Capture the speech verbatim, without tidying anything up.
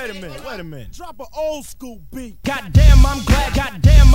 wait a minute, wait a minute. Drop an old school beat. Goddamn, I'm glad, goddamn,